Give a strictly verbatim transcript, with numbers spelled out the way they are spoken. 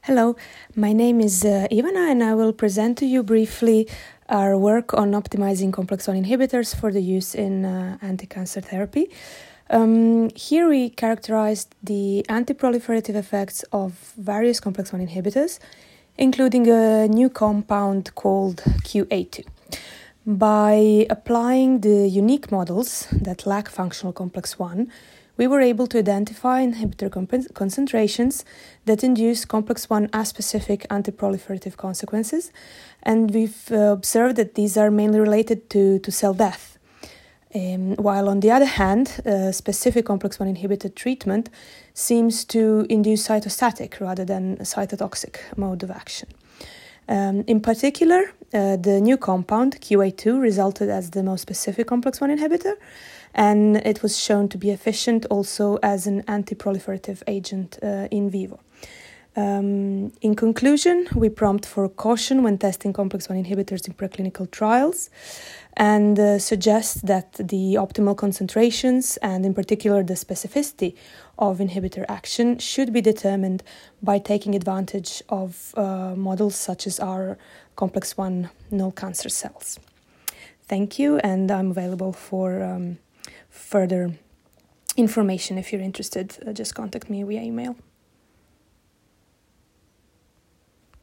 Hello, my name is uh, Ivana and I will present to you briefly our work on optimizing complex one inhibitors for the use in uh, anti-cancer therapy. Um, here we characterized the anti-proliferative effects of various complex one inhibitors, including a new compound called Q A two. By applying the unique models that lack functional complex one, we were able to identify inhibitor comp- concentrations that induce complex one A-specific anti-proliferative consequences, and we've uh, observed that these are mainly related to, to cell death. Um, while on the other hand, uh, specific complex one inhibitor treatment seems to induce cytostatic rather than a cytotoxic mode of action. Um, in particular, uh, the new compound, Q A two, resulted as the most specific complex one inhibitor, and it was shown to be efficient also as an anti-proliferative agent uh, in vivo. Um, in conclusion, we prompt for caution when testing complex one inhibitors in preclinical trials and uh, suggest that the optimal concentrations and in particular the specificity of inhibitor action should be determined by taking advantage of uh, models such as our complex one null cancer cells. Thank you, and I'm available for um, further information if you're interested. Uh, just contact me via email.